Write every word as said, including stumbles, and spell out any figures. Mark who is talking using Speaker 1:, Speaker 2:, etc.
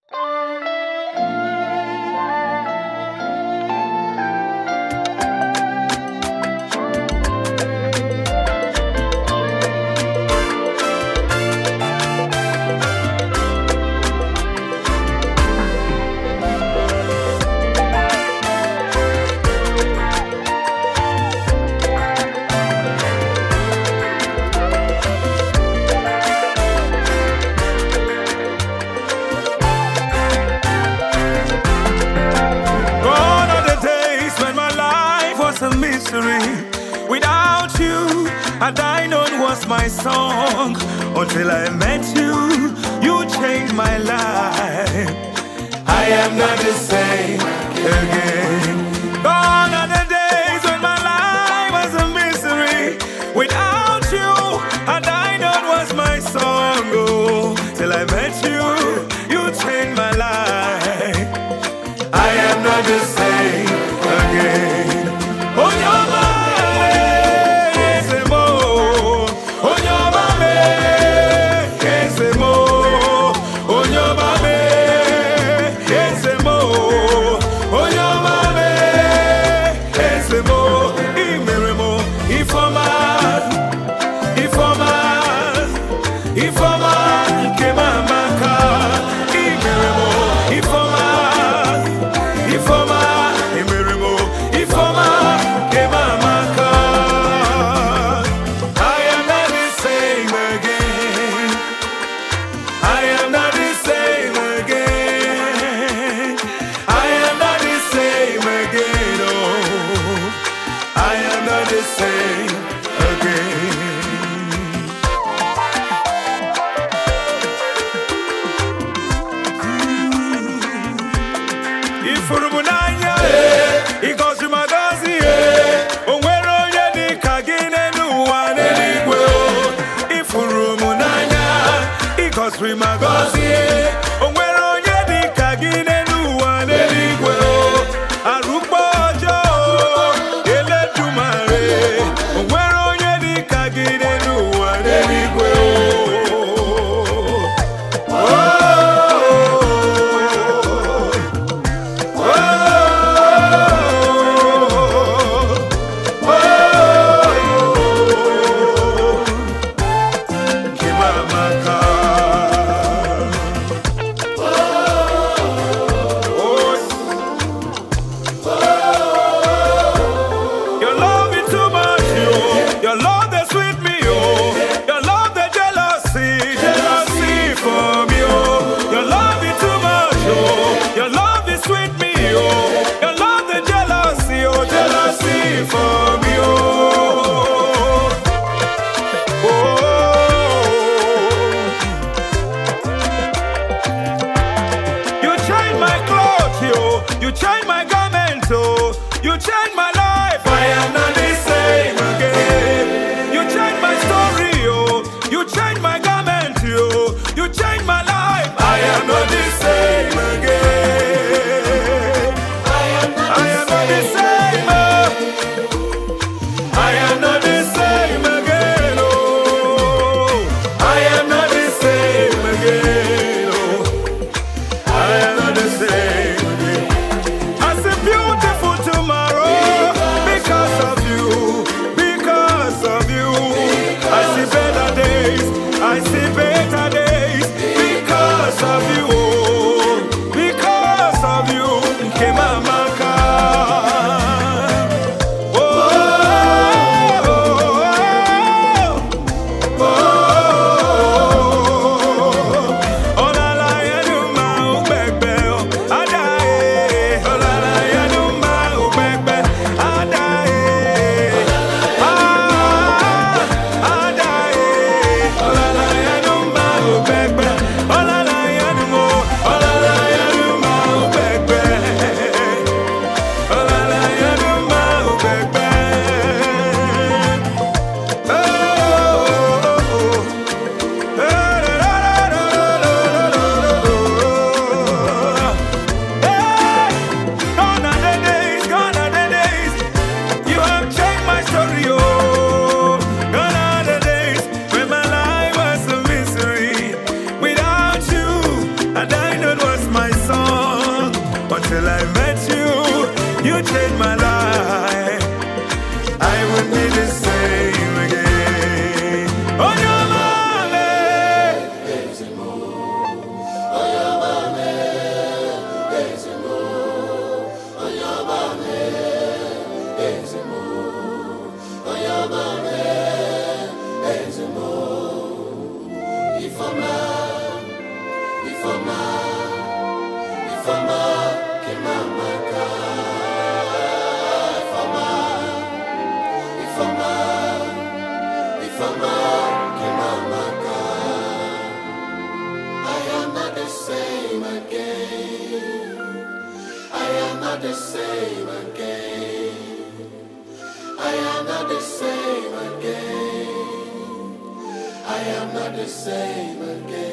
Speaker 1: A mystery. Without you, a diamond was my song. Until I met you, you changed my life. I am not the same again. Gone are the days when my life was a mystery. Without you, a diamond was my song. Oh, till I met you, you changed my life. I am not the same again.
Speaker 2: You changed my garment, oh. You changed my life. I am not the same again. You changed my story, oh. You changed my garment, oh. You changed my life. I am not the same again. I am not, I am not the same. Oh. I am not the same again, oh. I am not the same again, oh. I am not the same. Beautiful tomorrow.
Speaker 3: Ifoma, Ifoma, Kemamaka. Ifoma, Ifoma, Ifoma, Kemamaka. I am not the same again. I am not the same again. I am not the same again. I am not the same again.